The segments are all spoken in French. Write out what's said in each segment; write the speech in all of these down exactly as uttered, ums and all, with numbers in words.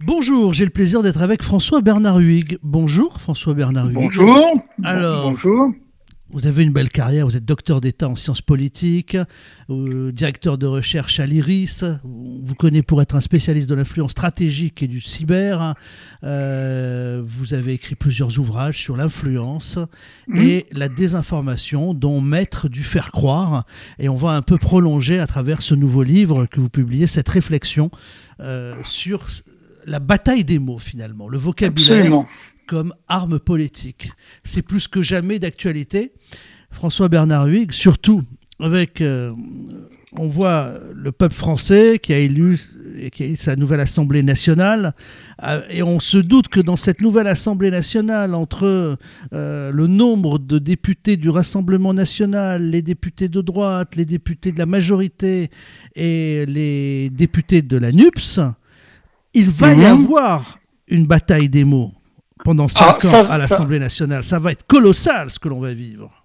Bonjour, j'ai le plaisir d'être avec François Bernard Huyghe. Bonjour François Bernard Huyghe. Bonjour. Alors, Bonjour. Vous avez une belle carrière, vous êtes docteur d'État en sciences politiques, euh, directeur de recherche à l'IRIS, on vous connaît pour être un spécialiste de l'influence stratégique et du cyber. Euh, vous avez écrit plusieurs ouvrages sur l'influence mmh. et la désinformation, dont Maître du faire croire. Et on va un peu prolonger à travers ce nouveau livre que vous publiez, cette réflexion euh, sur la bataille des mots finalement, le vocabulaire. Absolument. Comme arme politique. C'est plus que jamais d'actualité. François Bernard Huyghe, surtout avec, euh, on voit le peuple français qui a élu, qui a élu sa nouvelle Assemblée nationale, euh, et on se doute que dans cette nouvelle Assemblée nationale, entre euh, le nombre de députés du Rassemblement national, les députés de droite, les députés de la majorité et les députés de la NUPS, il va mmh. y avoir une bataille des mots. Pendant cinq ah, ans ça, à l'Assemblée ça, nationale. Ça va être colossal ce que l'on va vivre.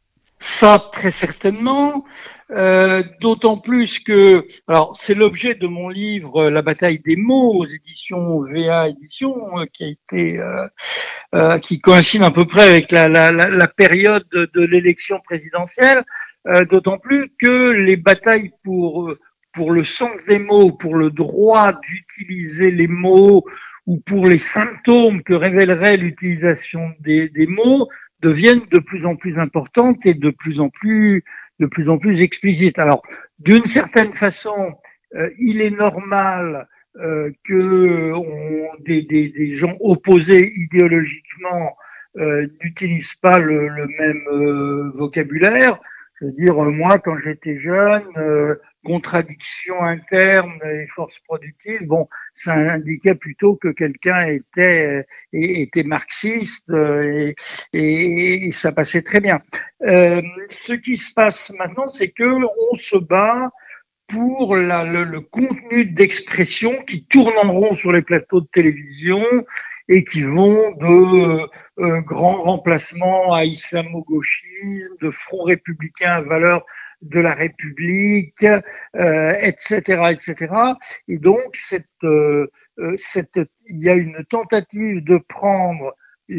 Ça, très certainement. Euh, d'autant plus que, alors c'est l'objet de mon livre La bataille des mots aux éditions V A Éditions, euh, qui a été, euh, euh, qui coïncide à peu près avec la, la, la, la période de, de l'élection présidentielle. Euh, d'autant plus que les batailles pour pour le sens des mots, pour le droit d'utiliser les mots, ou pour les symptômes que révélerait l'utilisation des, des mots deviennent de plus en plus importantes et de plus en plus, de plus en plus explicites. Alors, d'une certaine façon, euh, il est normal euh, que on, des, des, des gens opposés idéologiquement euh, n'utilisent pas le, le même euh, vocabulaire. Je veux dire, moi, quand j'étais jeune, euh, contradiction interne et force productive, bon, ça indiquait plutôt que quelqu'un était était marxiste et, et, et ça passait très bien. Euh, ce qui se passe maintenant, c'est que on se bat pour la, le, le contenu d'expression qui tourne en rond sur les plateaux de télévision et qui vont de euh, grands remplacements à islamo-gauchisme, de front républicain à valeur de la République, euh, et cetera, et cetera. Et donc, cette, euh, cette, il y a une tentative de prendre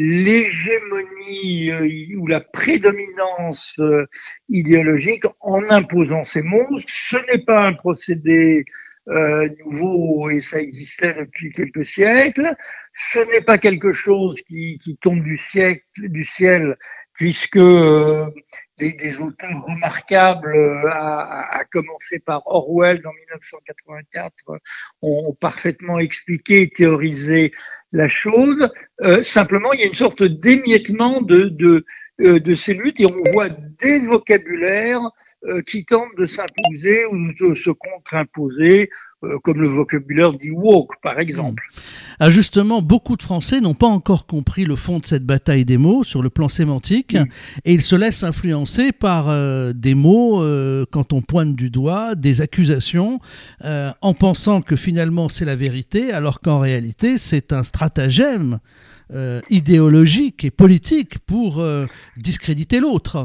l'hégémonie euh, ou la prédominance euh, idéologique en imposant ces mots. Ce n'est pas un procédé euh, nouveau et ça existait depuis quelques siècles. Ce n'est pas quelque chose qui, qui tombe du, siècle, du ciel, puisque euh, des, des auteurs remarquables, euh, à, à commencer par Orwell dans dix-neuf cent quatre-vingt-quatre, ont parfaitement expliqué et théorisé la chose. Euh, simplement, il y a une sorte d'émiettement de, de, euh, de ces luttes et on voit des vocabulaires euh, qui tentent de s'imposer ou de se contre-imposer, euh, comme le vocabulaire dit woke, par exemple. Ah, justement, beaucoup de Français n'ont pas encore compris le fond de cette bataille des mots sur le plan sémantique mmh. et ils se laissent influencer par euh, des mots euh, quand on pointe du doigt, des accusations, euh, en pensant que finalement c'est la vérité, alors qu'en réalité c'est un stratagème euh, idéologique et politique pour euh, discréditer l'autre.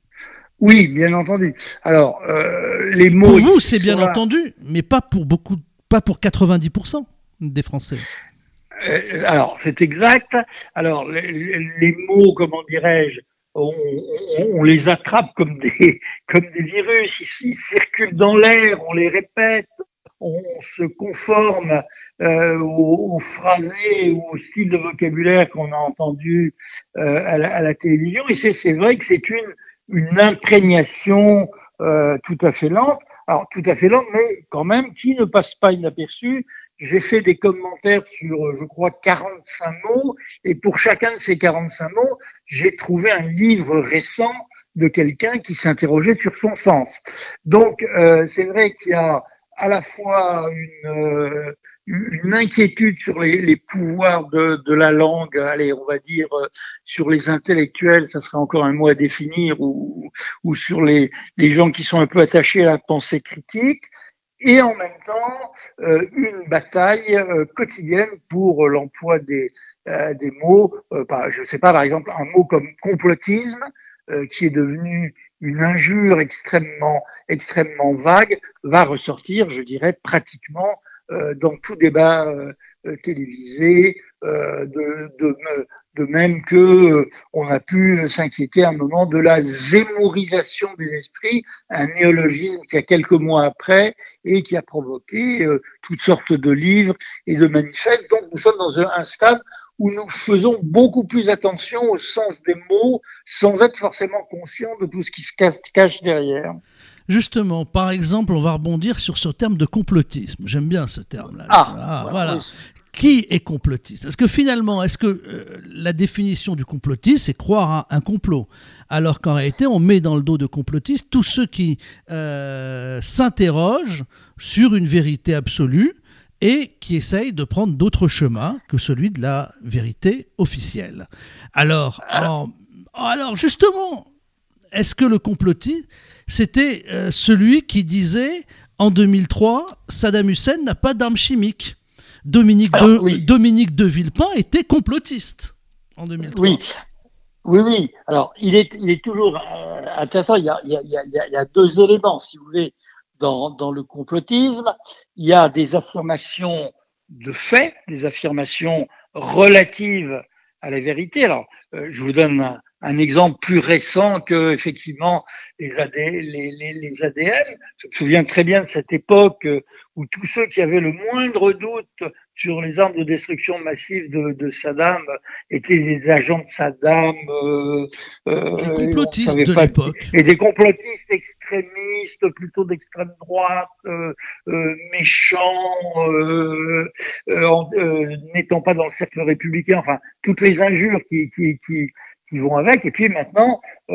Oui, bien entendu. Alors, euh, les mots... Pour vous, c'est bien là... entendu, mais pas pour beaucoup, pas pour quatre-vingt-dix pour cent des Français. Euh, alors, c'est exact. Alors, les, les mots, comment dirais-je, on, on, on les attrape comme des, comme des virus. Ils, ils circulent dans l'air, on les répète, on se conforme euh, au, au phrasé ou au style de vocabulaire qu'on a entendu euh, à, la, à la télévision. Et c'est, c'est vrai que c'est une une imprégnation euh, tout à fait lente, alors tout à fait lente, mais quand même qui ne passe pas inaperçu. J'ai fait des commentaires sur, je crois, quarante-cinq mots, et pour chacun de ces quarante-cinq mots, j'ai trouvé un livre récent de quelqu'un qui s'interrogeait sur son sens. Donc, euh, c'est vrai qu'il y a à la fois une, euh, une inquiétude sur les, les pouvoirs de, de la langue, allez, on va dire euh, sur les intellectuels, ça serait encore un mot à définir, ou, ou sur les, les gens qui sont un peu attachés à la pensée critique, et en même temps euh, une bataille euh, quotidienne pour l'emploi des, euh, des mots, euh, par, je sais pas, par exemple un mot comme complotisme, euh, qui est devenu une injure extrêmement, extrêmement vague, va ressortir, je dirais, pratiquement euh, dans tout débat euh, euh, télévisé, euh, de, de, de même que euh, on a pu s'inquiéter à un moment de la zémorisation des esprits, un néologisme qui a quelques mois après et qui a provoqué euh, toutes sortes de livres et de manifestes. Donc nous sommes dans un, un stade où nous faisons beaucoup plus attention au sens des mots sans être forcément conscients de tout ce qui se cache derrière. Justement, par exemple, on va rebondir sur ce terme de complotisme. J'aime bien ce terme-là. Ah, ah ouais, voilà. Oui. Qui est complotiste? Est-ce que finalement, est-ce que euh, la définition du complotiste, c'est croire à un complot? Alors qu'en réalité, on met dans le dos de complotistes tous ceux qui euh, s'interrogent sur une vérité absolue et qui essayent de prendre d'autres chemins que celui de la vérité officielle. Alors, en, alors justement, est-ce que le complotiste, c'était euh, celui qui disait en deux mille trois, Saddam Hussein n'a pas d'armes chimiques? Dominique, Alors, de, oui. Dominique de Villepin était complotiste en deux mille trois. Oui, oui, oui. Alors, il est, il est toujours euh, intéressant. Il y, a, il, y a, il, y a, il y a deux éléments, si vous voulez, dans, dans le complotisme. Il y a des affirmations de fait, des affirmations relatives à la vérité. Alors, euh, je vous donne un, un exemple plus récent que effectivement les, A D, les, les, les A D N. Je me souviens très bien de cette époque où tous ceux qui avaient le moindre doute sur les armes de destruction massive de, de Saddam étaient des agents de Saddam, euh, euh, des complotistes de pas, l'époque, et des complotistes extrémistes, plutôt d'extrême droite, euh, euh, méchants, euh, euh, euh, n'étant pas dans le cercle républicain. Enfin, toutes les injures qui, qui, qui qui vont avec. Et puis maintenant,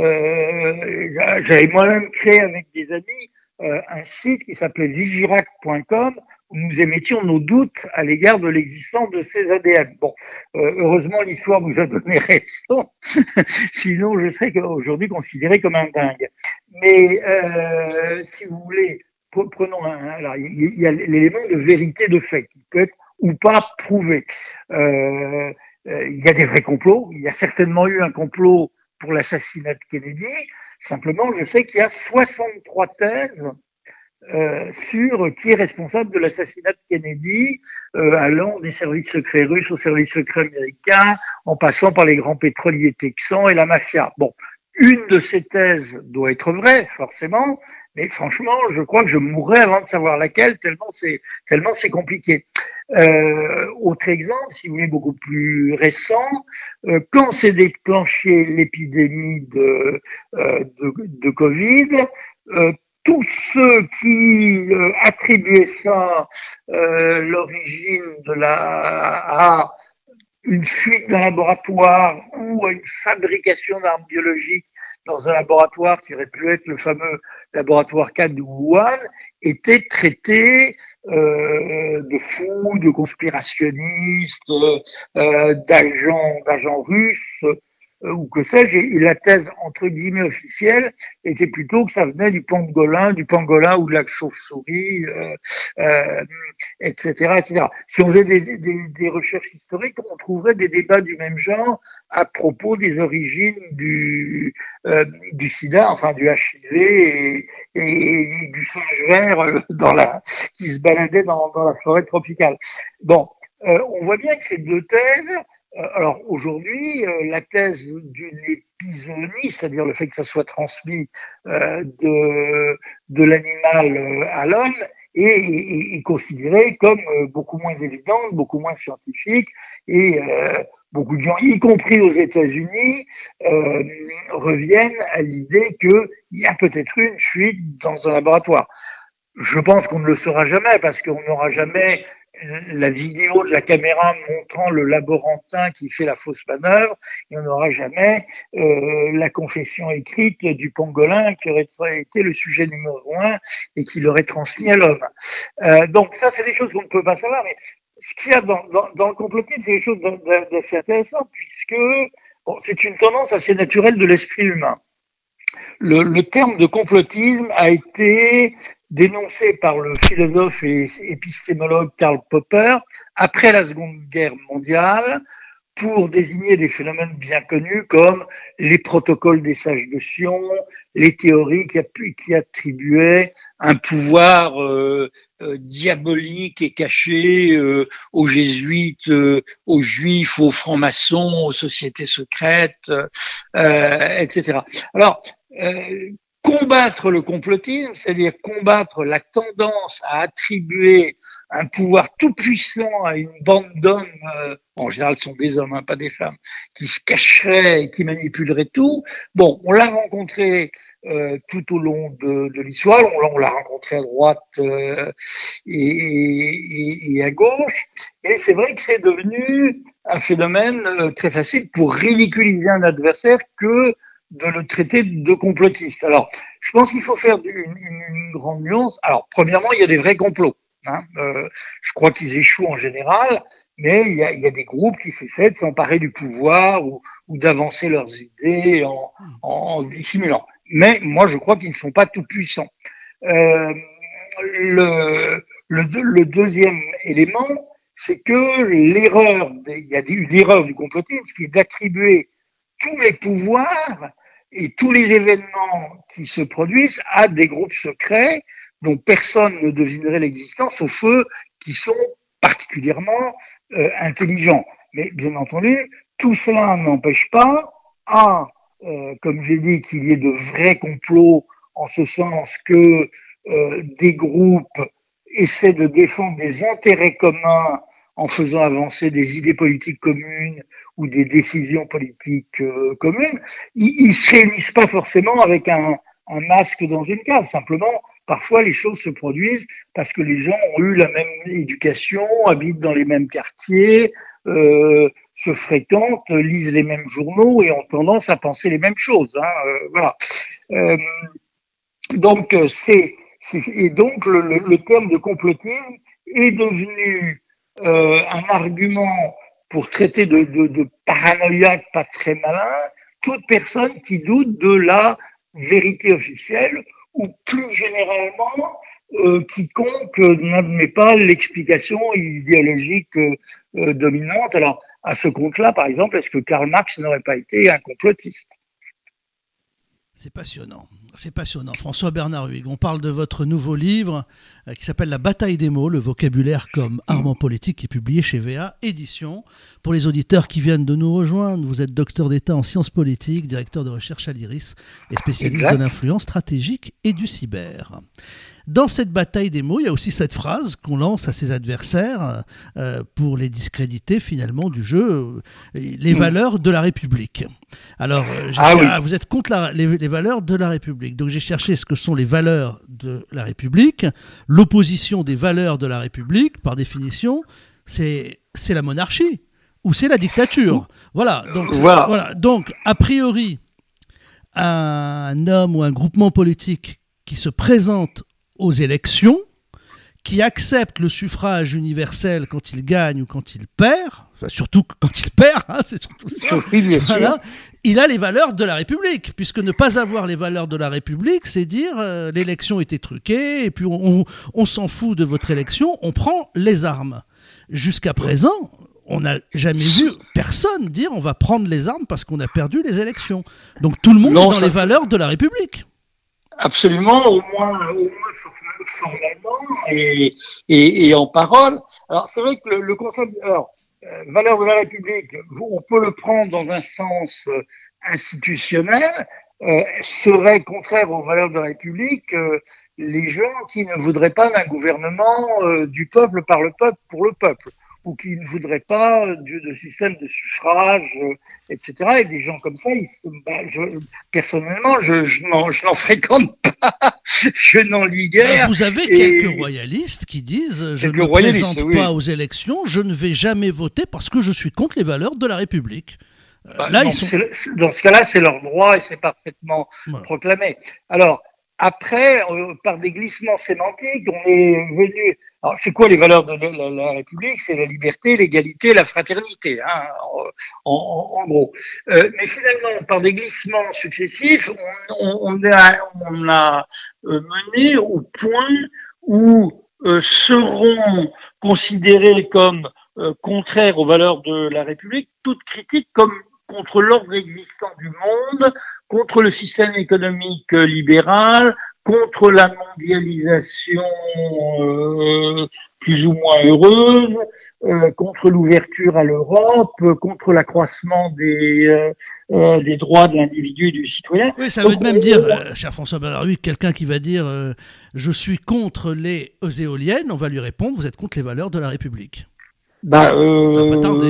euh, j'avais moi-même créé avec des amis euh, un site qui s'appelait vigirac point com où nous émettions nos doutes à l'égard de l'existence de ces A D N. Bon, euh, heureusement, l'histoire nous a donné raison. Sinon, je serais aujourd'hui considéré comme un dingue. Mais euh, si vous voulez, prenons un... Alors, il y a l'élément de vérité de fait qui peut être ou pas prouvé. Euh, il y a des vrais complots. Il y a certainement eu un complot pour l'assassinat de Kennedy. Simplement, je sais qu'il y a soixante-trois thèses euh, sur qui est responsable de l'assassinat de Kennedy, euh, allant des services secrets russes aux services secrets américains, en passant par les grands pétroliers texans et la mafia. Bon, une de ces thèses doit être vraie, forcément, mais franchement, je crois que je mourrais avant de savoir laquelle, tellement c'est tellement c'est compliqué. Euh, autre exemple, si vous voulez, beaucoup plus récent, euh, quand s'est déclenchée l'épidémie de, euh, de, de Covid, euh, tous ceux qui euh, attribuaient ça, euh, l'origine de la à une fuite d'un laboratoire ou à une fabrication d'armes biologiques dans un laboratoire qui aurait pu être le fameux laboratoire quatre de Wuhan, étaient traités euh, de fous, de conspirationnistes, euh, d'agents, d'agents russes, euh, ou que sais-je. Et la thèse, entre guillemets, officielle, était plutôt que ça venait du pangolin, du pangolin ou de la chauve-souris, euh, euh, et cetera, et cetera. Si on faisait des, des, des recherches historiques, on trouverait des débats du même genre à propos des origines du, euh, du sida, enfin du H I V et, et du singe vert dans la, qui se baladait dans, dans la forêt tropicale. Bon, euh, on voit bien que ces deux thèses, euh, alors aujourd'hui, euh, la thèse d'une épizoonie, c'est-à-dire le fait que ça soit transmis euh, de, de l'animal à l'homme, est, est, est considérée comme euh, beaucoup moins évidente, beaucoup moins scientifique, et euh, beaucoup de gens, y compris aux États-Unis, euh, reviennent à l'idée qu'il y a peut-être eu une fuite dans un laboratoire. Je pense qu'on ne le saura jamais parce qu'on n'aura jamais la vidéo de la caméra montrant le laborantin qui fait la fausse manœuvre et on n'aura jamais euh, la confession écrite du pangolin qui aurait été le sujet numéro un et qui l'aurait transmis à l'homme. Euh, donc ça, c'est des choses qu'on ne peut pas savoir, mais ce qu'il y a dans, dans, dans le complotisme, c'est des choses d'assez intéressantes puisque bon, c'est une tendance assez naturelle de l'esprit humain. Le, le terme de complotisme a été dénoncé par le philosophe et épistémologue Karl Popper après la Seconde Guerre mondiale pour désigner des phénomènes bien connus comme les protocoles des sages de Sion, les théories qui, qui attribuaient un pouvoir euh, euh, diabolique et caché euh, aux jésuites, euh, aux juifs, aux francs-maçons, aux sociétés secrètes, euh, et cetera. Alors, euh, combattre le complotisme, c'est-à-dire combattre la tendance à attribuer un pouvoir tout puissant à une bande d'hommes, euh, en général ce sont des hommes, hein, pas des femmes, qui se cacheraient et qui manipuleraient tout. Bon, on l'a rencontré euh, tout au long de, de l'histoire, on, on l'a rencontré à droite euh, et, et, et à gauche, et c'est vrai que c'est devenu un phénomène euh, très facile pour ridiculiser un adversaire que de le traiter de complotiste. Alors, je pense qu'il faut faire une, une, une grande nuance. Alors, premièrement, il y a des vrais complots. Hein. Euh, je crois qu'ils échouent en général, mais il y a, il y a des groupes qui s'essaient de s'emparer du pouvoir ou, ou d'avancer leurs idées en, en, en dissimulant. Mais moi, je crois qu'ils ne sont pas tout puissants. Euh, le, le, le deuxième élément, c'est que l'erreur, il y a une erreur du complotisme, qui est d'attribuer tous les pouvoirs et tous les événements qui se produisent à des groupes secrets dont personne ne devinerait l'existence, sauf eux qui sont particulièrement euh, intelligents. Mais bien entendu, tout cela n'empêche pas, à, euh, comme j'ai dit, qu'il y ait de vrais complots, en ce sens que euh, des groupes essaient de défendre des intérêts communs en faisant avancer des idées politiques communes ou des décisions politiques euh, communes. Ils ne se réunissent pas forcément avec un, un masque dans une cave. Simplement, parfois, les choses se produisent parce que les gens ont eu la même éducation, habitent dans les mêmes quartiers, euh, se fréquentent, lisent les mêmes journaux et ont tendance à penser les mêmes choses. Hein, euh, voilà. Euh, donc, c'est, c'est et donc le, le, le terme de complotisme est devenu euh, un argument pour traiter de, de, de paranoïaque pas très malin toute personne qui doute de la vérité officielle ou plus généralement euh, quiconque n'admet pas l'explication idéologique euh, dominante. Alors, à ce compte-là, par exemple, est-ce que Karl Marx n'aurait pas été un complotiste ? C'est passionnant, c'est passionnant. François Bernard Huyghe, on parle de votre nouveau livre euh, qui s'appelle La bataille des mots, le vocabulaire comme arme politique, qui est publié chez V A Éditions. Pour les auditeurs qui viennent de nous rejoindre, vous êtes docteur d'État en sciences politiques, directeur de recherche à l'I R I S et spécialiste exact. de l'influence stratégique et du cyber. Dans cette bataille des mots, il y a aussi cette phrase qu'on lance à ses adversaires euh, pour les discréditer finalement du jeu, euh, les valeurs de la République. Alors, euh, j'ai, ah, oui. ah, vous êtes contre la, les, les valeurs de la République. Donc j'ai cherché ce que sont les valeurs de la République. L'opposition des valeurs de la République, par définition, c'est, c'est la monarchie ou c'est la dictature. Voilà. Donc, voilà. voilà. Donc, a priori, un homme ou un groupement politique qui se présente aux élections, qui accepte le suffrage universel quand il gagne ou quand il perd, enfin, surtout quand il perd, hein, c'est surtout ça, oui, bien voilà, sûr. Il a les valeurs de la République, puisque ne pas avoir les valeurs de la République, c'est dire euh, l'élection était truquée, et puis on, on, on s'en fout de votre élection, on prend les armes. Jusqu'à présent, on n'a jamais vu personne dire on va prendre les armes parce qu'on a perdu les élections. Donc tout le monde non, est dans ça... les valeurs de la République. Absolument, au moins, au moins formellement et, et, et en parole. Alors c'est vrai que le, le concept, alors euh, valeur de la République, on peut le prendre dans un sens euh, institutionnel, euh, serait contraire aux valeurs de la République euh, les gens qui ne voudraient pas d'un gouvernement euh, du peuple par le peuple pour le peuple, ou qui ne voudraient pas de, de système de suffrage, euh, et cetera. Et des gens comme ça, ils, bah, je, personnellement, je, je, n'en, je n'en fréquente pas, je n'en lis guère. Vous avez et... quelques royalistes qui disent « Je ne me présente oui. pas aux élections, je ne vais jamais voter parce que je suis contre les valeurs de la République ». Bah, Là, non, ils sont... Dans ce cas-là, c'est leur droit et c'est parfaitement voilà. proclamé. Alors, après, euh, par des glissements sémantiques, on est venu... Alors, c'est quoi les valeurs de la, la, la République ? C'est la liberté, l'égalité, la fraternité, hein, en, en, en gros. Euh, mais finalement, par des glissements successifs, on, on, on a, on a euh, mené au point où euh, seront considérés comme euh, contraires aux valeurs de la République toute critique comme contre l'ordre existant du monde, contre le système économique libéral, contre la mondialisation euh, plus ou moins heureuse, euh, contre l'ouverture à l'Europe, contre l'accroissement des, euh, euh, des droits de l'individu et du citoyen. Oui, ça veut Donc, même on... dire, euh, cher François Bernard Huygues, quelqu'un qui va dire euh, « je suis contre les éoliennes », on va lui répondre « vous êtes contre les valeurs de la République ». Bah, euh, ça va pas tarder.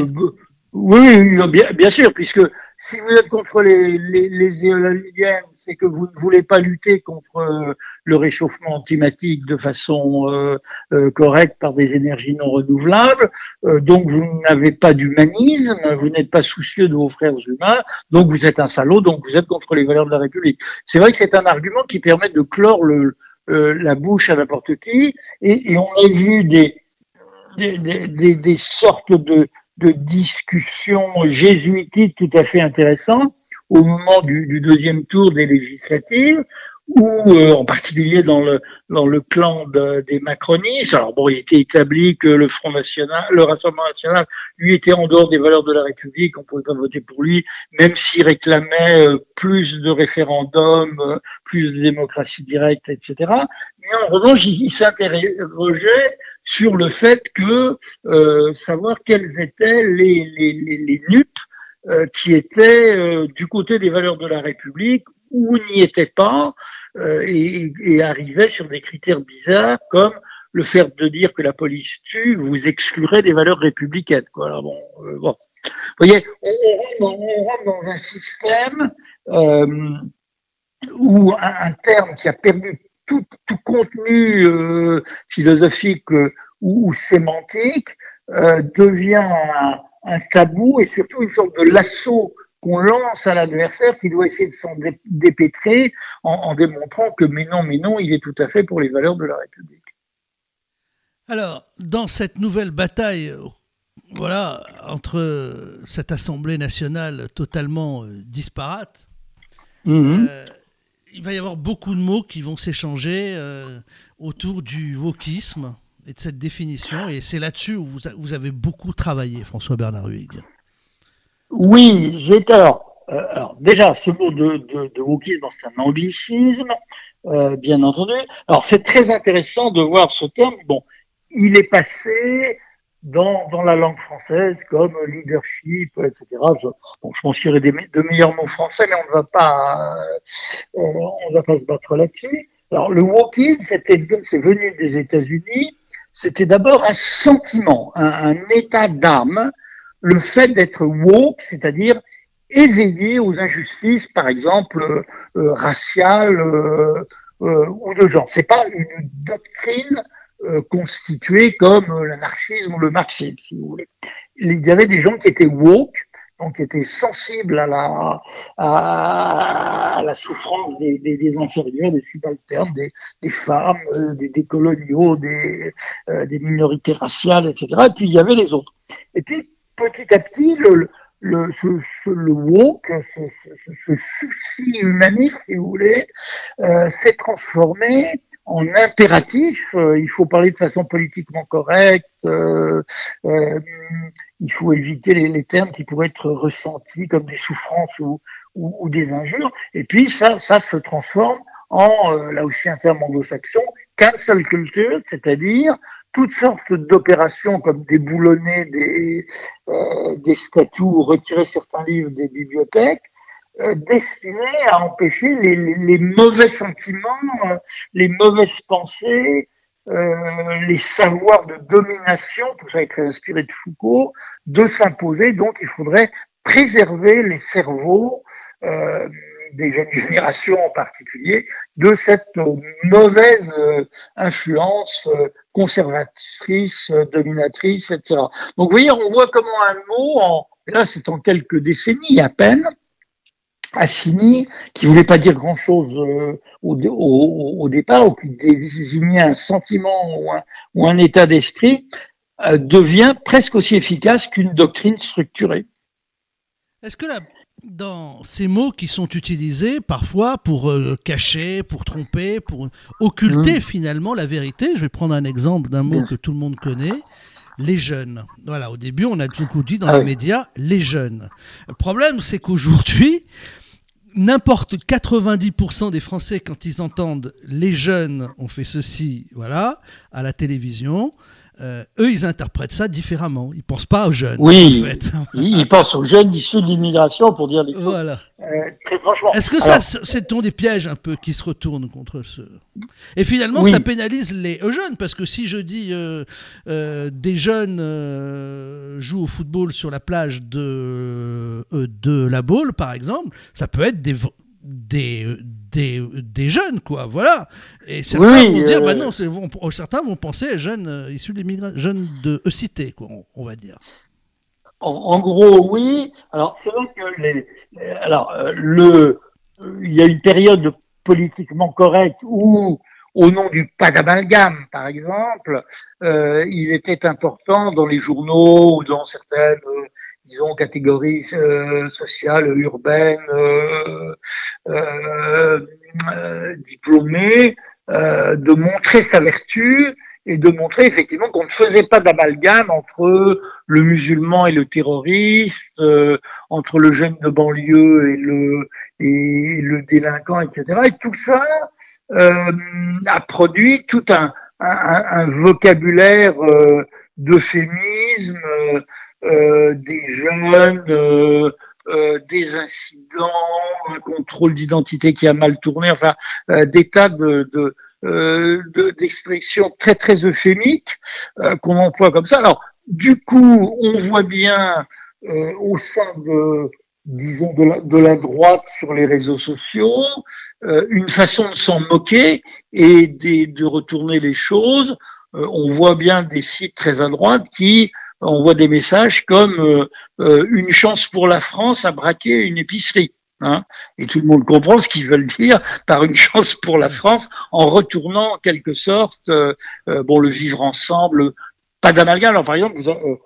Oui, bien, bien sûr, puisque si vous êtes contre les, les, les éoliennes, c'est que vous ne voulez pas lutter contre euh, le réchauffement climatique de façon euh, euh, correcte par des énergies non renouvelables. Euh, donc vous n'avez pas d'humanisme, vous n'êtes pas soucieux de vos frères humains, donc vous êtes un salaud, donc vous êtes contre les valeurs de la République. C'est vrai que c'est un argument qui permet de clore le, euh, la bouche à n'importe qui, et, et on a vu des, des, des, des sortes de de discussions jésuitiques tout à fait intéressantes au moment du, du deuxième tour des législatives, où euh, en particulier dans le dans le clan de, des macronistes. Alors bon, il était établi que le Front National, le Rassemblement National, lui était en dehors des valeurs de la République, on pouvait pas voter pour lui, même s'il réclamait euh, plus de référendums, euh, plus de démocratie directe, et cetera. Mais en revanche, il, il s'interrogeait sur le fait que euh, savoir quelles étaient les les les, les N U P euh, qui étaient euh, du côté des valeurs de la République ou n'y étaient pas euh, et, et arrivaient sur des critères bizarres comme le fait de dire que la police tue vous exclurait des valeurs républicaines. Quoi. Alors bon, euh, bon, vous voyez, on, on, rentre, dans, on rentre dans un système euh, où un, un terme qui a perdu tout, tout contenu euh, philosophique euh, ou, ou sémantique euh, devient un, un tabou et surtout une sorte de lasso qu'on lance à l'adversaire qui doit essayer de s'en dépêtrer en, en démontrant que mais non, mais non, il est tout à fait pour les valeurs de la République. Alors, dans cette nouvelle bataille, voilà, entre cette Assemblée nationale totalement euh, disparate, mmh. euh, il va y avoir beaucoup de mots qui vont s'échanger euh, autour du wokisme et de cette définition, et c'est là-dessus où vous, vous avez beaucoup travaillé, François Bernard Huygues. Oui, j'ai alors, euh, alors déjà ce mot de, de, de wokisme, c'est un anglicisme, euh, bien entendu. Alors c'est très intéressant de voir ce terme. Bon, il est passé dans dans la langue française comme leadership, et cetera. Je, bon, je pense qu'il y aurait des, de meilleurs mots français, mais on ne va pas, euh, on va pas se battre là-dessus. Alors le wokisme, c'était, c'est venu des États-Unis. C'était d'abord un sentiment, un, un état d'âme. Le fait d'être woke, c'est-à-dire éveillé aux injustices, par exemple euh, euh, raciales euh, euh, ou de genre. C'est pas une doctrine euh, constituée comme euh, l'anarchisme ou le marxisme, si vous voulez. Il y avait des gens qui étaient woke, donc qui étaient sensibles à la à, à la souffrance des, des, des inférieurs, des subalternes, des, des femmes, euh, des, des coloniaux, des, euh, des minorités raciales, et cetera. Et puis il y avait les autres. Et puis petit à petit, le, le, ce, ce, le woke, ce, ce, ce souci humaniste, si vous voulez, euh, s'est transformé en impératif. Euh, il faut parler de façon politiquement correcte. Euh, euh, il faut éviter les, les termes qui pourraient être ressentis comme des souffrances ou, ou, ou des injures. Et puis ça, ça se transforme en, euh, là aussi un terme anglo-saxon, cancel culture, c'est-à-dire toutes sortes d'opérations comme déboulonner des, euh, des statues ou retirer certains livres des bibliothèques, euh, destinées à empêcher les, les, les mauvais sentiments, euh, les mauvaises pensées, euh, les savoirs de domination, tout ça est très inspiré de Foucault, de s'imposer. Donc il faudrait préserver les cerveaux euh, des jeunes générations en particulier, de cette euh, mauvaise euh, influence euh, conservatrice, euh, dominatrice, et cetera. Donc vous voyez, on voit comment un mot, en, là c'est en quelques décennies à peine, a fini, qui voulait pas dire grand-chose euh, au, au, au départ, ou qui désignait un sentiment ou un, ou un état d'esprit, euh, devient presque aussi efficace qu'une doctrine structurée. Est-ce que la dans ces mots qui sont utilisés parfois pour euh, cacher, pour tromper, pour occulter mmh. finalement la vérité. Je vais prendre un exemple d'un mot Bien. que tout le monde connaît. les jeunes. Voilà, au début, on a beaucoup dit dans ah les oui. médias, les jeunes. Le problème, c'est qu'aujourd'hui, n'importe quatre-vingt-dix pour cent des Français, quand ils entendent les jeunes ont fait ceci, voilà, à la télévision, euh, eux, ils interprètent ça différemment. Ils pensent pas aux jeunes, Oui, en fait. ils, ils pensent aux jeunes issus de l'immigration pour dire les choses. Voilà. Euh, très franchement. Est-ce que Alors, ça, c'est ton des pièges un peu qui se retournent contre ce... Et finalement, oui. ça pénalise les euh, jeunes, parce que si je dis euh, euh, des jeunes euh, jouent au football sur la plage de, euh, de La Baule, par exemple, ça peut être des, des, des, des jeunes, quoi, voilà. Et certains Oui, vont se dire, euh... bah non, c'est, vont, certains vont penser à jeunes euh, issus de l'immigration, jeunes de E-Cité, quoi, on, on va dire. En, en gros, oui. Alors, c'est vrai que les, alors, euh, le, il y a une période politiquement correcte où, au nom du pas d'amalgame, par exemple, euh, il était important dans les journaux ou dans certaines, euh, disons, catégories euh, sociales, urbaines, euh, euh, euh, diplômées, euh, de montrer sa vertu et de montrer effectivement qu'on ne faisait pas d'amalgame entre le musulman et le terroriste, euh, entre le jeune de banlieue et le, et le délinquant, et cetera. Et tout ça euh, a produit tout un, un, un vocabulaire euh, d'euphémisme, euh, euh, des jeunes, euh, euh, des incidents, un contrôle d'identité qui a mal tourné, enfin euh, des tas de, de Euh, de, d'expressions très très euphémiques euh, qu'on emploie comme ça. Alors, du coup, on voit bien euh, au sein de, disons, de la, de la droite sur les réseaux sociaux euh, une façon de s'en moquer et de, de retourner les choses. Euh, on voit bien des sites très à droite qui envoient des messages comme euh, euh, une chance pour la France à braquer une épicerie. Hein, et tout le monde comprend ce qu'ils veulent dire par une chance pour la France, en retournant en quelque sorte euh, euh, bon le vivre ensemble, pas d'amalgame. Alors par exemple, vous, euh,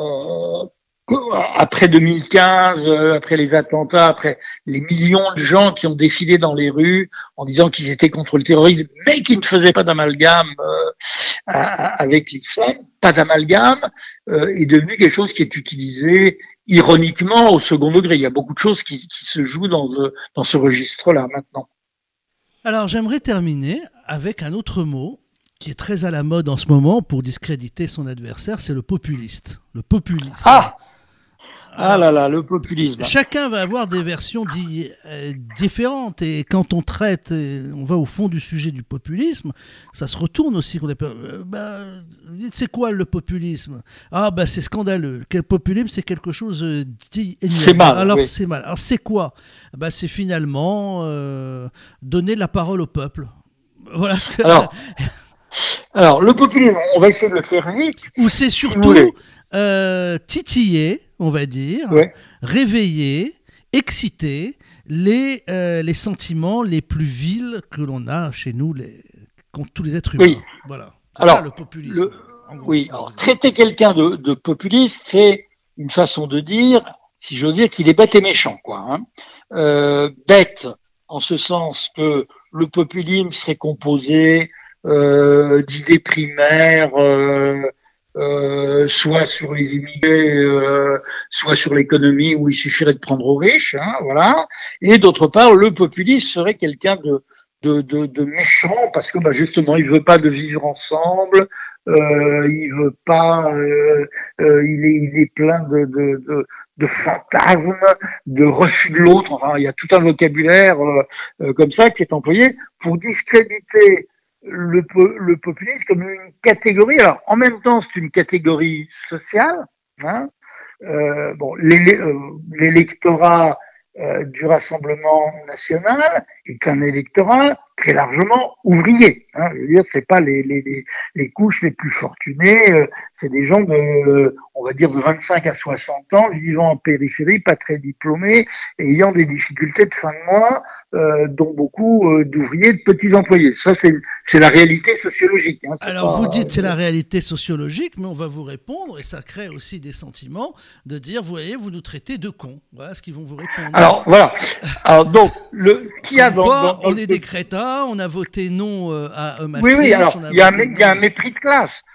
euh, après deux mille quinze, euh, après les attentats, après les millions de gens qui ont défilé dans les rues en disant qu'ils étaient contre le terrorisme, mais qui ne faisaient pas d'amalgame euh, à, avec l'islam, pas d'amalgame, euh, est devenu quelque chose qui est utilisé ironiquement au second degré. Il y a beaucoup de choses qui, qui se jouent dans, le, dans ce registre-là maintenant. Alors j'aimerais terminer avec un autre mot qui est très à la mode en ce moment pour discréditer son adversaire, c'est le populiste. Le populisme. Ah Ah là là, le populisme. Chacun va avoir des versions di- euh, différentes et quand on traite, on va au fond du sujet du populisme, ça se retourne aussi. Qu'on appelle, euh, bah, dites, c'est quoi le populisme ? Ah bah c'est scandaleux. Quel populisme, c'est quelque chose euh, dit. C'est mal. Alors oui. c'est mal. Alors c'est quoi ? Bah c'est finalement euh, donner la parole au peuple. Voilà ce que. Alors, alors le populisme, on va essayer de le faire vite. Ou c'est surtout si euh, titiller, on va dire, ouais. réveiller, exciter les, euh, les sentiments les plus vils que l'on a chez nous, les, contre tous les êtres humains. Oui. Voilà. C'est alors, ça le populisme. Le, en gros, oui, alors, traiter quelqu'un de, de populiste, c'est une façon de dire, si j'ose dire, qu'il est bête et méchant, quoi. Hein. Euh, bête, en ce sens que le populisme serait composé euh, d'idées primaires, euh, Euh, soit sur les immigrés, euh, soit sur l'économie où il suffirait de prendre aux riches, hein, voilà. Et d'autre part, le populiste serait quelqu'un de, de, de, de méchant parce que bah, justement, il veut pas de vivre ensemble, euh, il veut pas, euh, euh, il est, il est plein de, de, de de fantasmes, de refus de l'autre. Enfin, il y a tout un vocabulaire euh, euh, comme ça qui est employé pour discréditer le, le populisme comme une catégorie. Alors, en même temps, c'est une catégorie sociale. Hein. Euh, bon, l'électorat euh, du Rassemblement national est un électorat très largement ouvrier. Hein. Je veux dire, c'est pas les, les, les, les couches les plus fortunées. Euh, c'est des gens de, on va dire, de vingt-cinq à soixante ans, vivant en périphérie, pas très diplômés, et ayant des difficultés de fin de mois, euh, dont beaucoup euh, d'ouvriers, de petits employés. Ça, c'est, c'est la réalité sociologique. Hein. Alors, pas, vous dites euh, c'est la réalité sociologique, mais on va vous répondre, et ça crée aussi des sentiments, de dire, vous voyez, vous nous traitez de cons. Voilà ce qu'ils vont vous répondre. Alors, voilà. Alors, donc, le, qui a dans, quoi, dans, dans on le... est des crétins, on a voté non euh, à euh, Oui, oui, alors, il y, a un, y a un mépris de classe.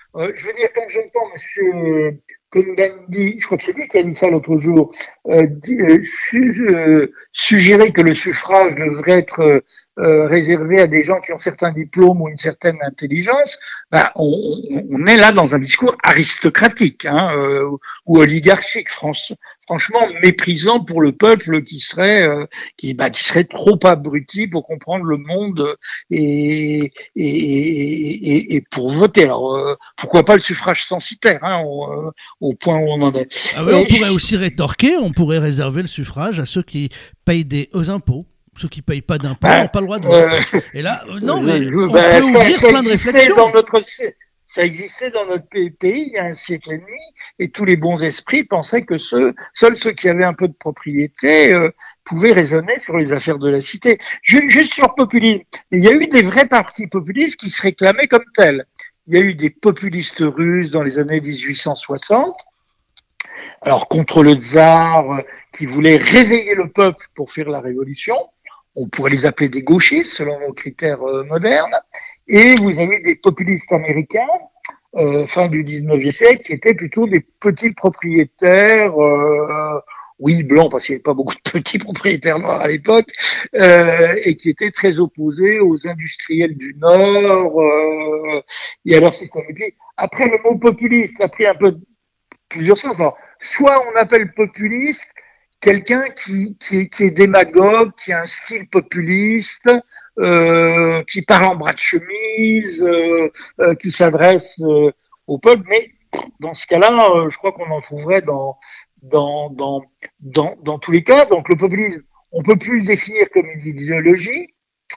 Euh, je veux dire, quand j'entends Monsieur Cohn-Bendit, je crois que c'est lui qui a dit ça l'autre jour, euh, dit, euh, su, euh, suggérer que le suffrage devrait être euh, euh, réservé à des gens qui ont certains diplômes ou une certaine intelligence, bah, on, on est là dans un discours aristocratique hein, euh, ou oligarchique, France, franchement méprisant pour le peuple qui serait euh, qui, bah, qui serait trop abruti pour comprendre le monde et, et, et, et pour voter. Alors euh, pourquoi pas le suffrage censitaire hein, au, au point où on en est. Ah oui, on pourrait aussi rétorquer, on pourrait réserver le suffrage à ceux qui payent des aux impôts. Ceux qui ne payent pas d'impôts n'ont Ben, pas le droit de vote. euh, Et là, euh, non, mais je, on ben, peut ça, ouvrir ça plein de réflexions. Dans notre, ça existait dans notre pays il y a un siècle et demi, et tous les bons esprits pensaient que ceux, seuls ceux qui avaient un peu de propriété euh, pouvaient raisonner sur les affaires de la cité. Juste sur le populisme, il y a eu des vrais partis populistes qui se réclamaient comme tels. Il y a eu des populistes russes dans les années dix-huit cent soixante, alors contre le tsar, euh, qui voulait réveiller le peuple pour faire la révolution. On pourrait les appeler des gauchistes selon nos critères euh, modernes. Et vous avez des populistes américains, euh, fin du dix-neuvième siècle, qui étaient plutôt des petits propriétaires, euh, oui, blancs, parce qu'il n'y avait pas beaucoup de petits propriétaires noirs à l'époque, euh, et qui étaient très opposés aux industriels du Nord euh, et à leur système. Et puis, après, le mot populiste a pris un peu plusieurs sens. Alors, soit on appelle populiste quelqu'un qui, qui, qui est démagogue, qui a un style populiste, euh, qui parle en bras de chemise, euh, euh, qui s'adresse euh, au peuple. Mais dans ce cas-là, euh, je crois qu'on en trouverait dans, dans, dans, dans, dans tous les cas. Donc le populisme, on peut plus le définir comme une idéologie.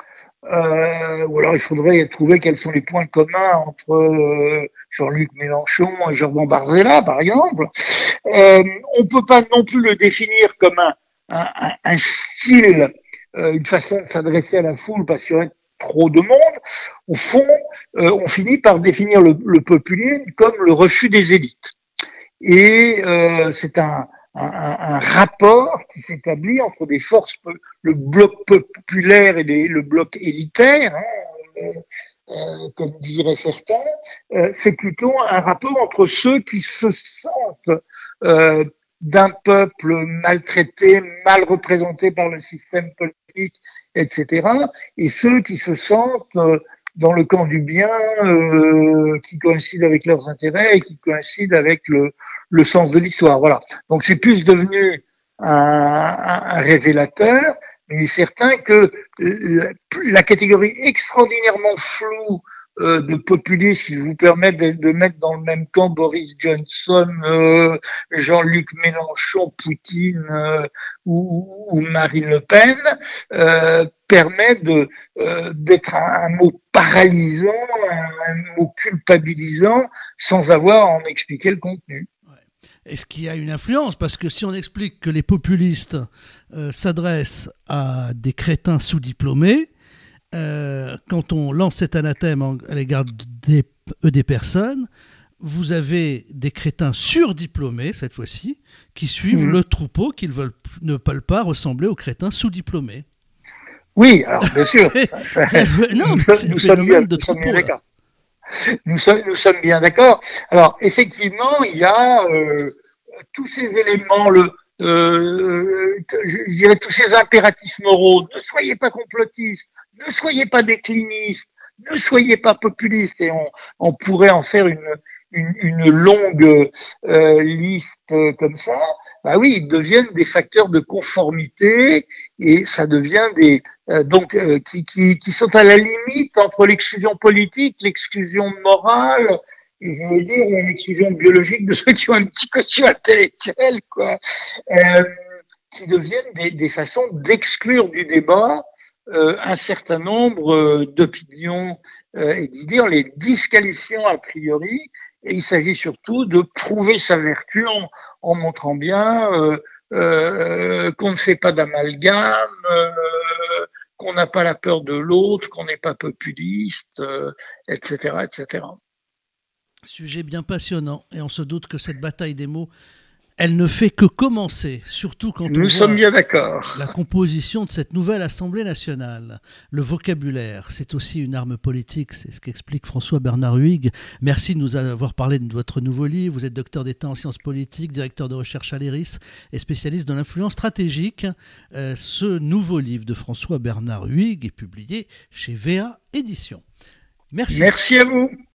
Euh, ou alors il faudrait trouver quels sont les points communs entre euh, Jean-Luc Mélenchon et Jordan Bardella, par exemple. Euh, on peut pas non plus le définir comme un, un, un style, euh, une façon de s'adresser à la foule parce qu'il y aurait trop de monde. Au fond, euh, on finit par définir le, le populisme comme le refus des élites. Et euh, c'est un, un, un, rapport qui s'établit entre des forces, le bloc populaire et les, le bloc élitaire, hein, euh, euh, comme diraient certains, euh, c'est plutôt un rapport entre ceux qui se sentent euh, d'un peuple maltraité, mal représenté par le système politique, et cetera, et ceux qui se sentent euh, dans le camp du bien, euh, qui coïncide avec leurs intérêts et qui coïncide avec le, le sens de l'histoire. Voilà. Donc c'est plus devenu un, un, un révélateur, mais il est certain que la, la catégorie extraordinairement floue euh, de populistes qui vous permettent de, de mettre dans le même camp Boris Johnson, euh, Jean-Luc Mélenchon, Poutine euh, ou, ou Marine Le Pen, euh, permet de euh, d'être un, un mot paralysant, un, un mot culpabilisant, sans avoir à en expliquer le contenu. Est-ce qu'il y a une influence? Parce que si on explique que les populistes euh, s'adressent à des crétins sous-diplômés, euh, quand on lance cet anathème à l'égard des, des personnes, vous avez des crétins surdiplômés, cette fois-ci, qui suivent mmh. le troupeau, qui ne veulent, ne veulent pas ressembler aux crétins sous-diplômés. Oui, alors bien sûr. non, mais c'est le phénomène de troupeau. Nous sommes, nous sommes bien d'accord. Alors, effectivement, il y a euh, tous ces éléments, le, euh, je dirais tous ces impératifs moraux. Ne soyez pas complotistes, ne soyez pas déclinistes, ne soyez pas populistes. Et on, on pourrait en faire une, une, une longue euh, liste comme ça. Bah oui, ils deviennent des facteurs de conformité et ça devient des euh, donc euh, qui, qui, qui sont à la limite entre l'exclusion politique, l'exclusion morale, et je veux dire l'exclusion biologique de ceux qui ont un petit quotient intellectuel, quoi, euh, qui deviennent des, des façons d'exclure du débat euh, un certain nombre euh, d'opinions euh, et d'idées en les disqualifiant a priori. Et il s'agit surtout de prouver sa vertu en, en montrant bien euh, euh, qu'on ne fait pas d'amalgame, euh, qu'on n'a pas la peur de l'autre, qu'on n'est pas populiste, euh, et cetera, et cetera. Sujet bien passionnant, et on se doute que cette bataille des mots Elle ne fait que commencer, surtout quand Nous on sommes voit bien d'accord. la composition de cette nouvelle Assemblée nationale. Le vocabulaire, c'est aussi une arme politique, c'est ce qu'explique François-Bernard Huyghe. Merci de nous avoir parlé de votre nouveau livre. Vous êtes docteur d'État en sciences politiques, directeur de recherche à l'E R I S et spécialiste de l'influence stratégique. Euh, ce nouveau livre de François-Bernard Huyghe est publié chez V A Éditions. Merci. Merci à vous.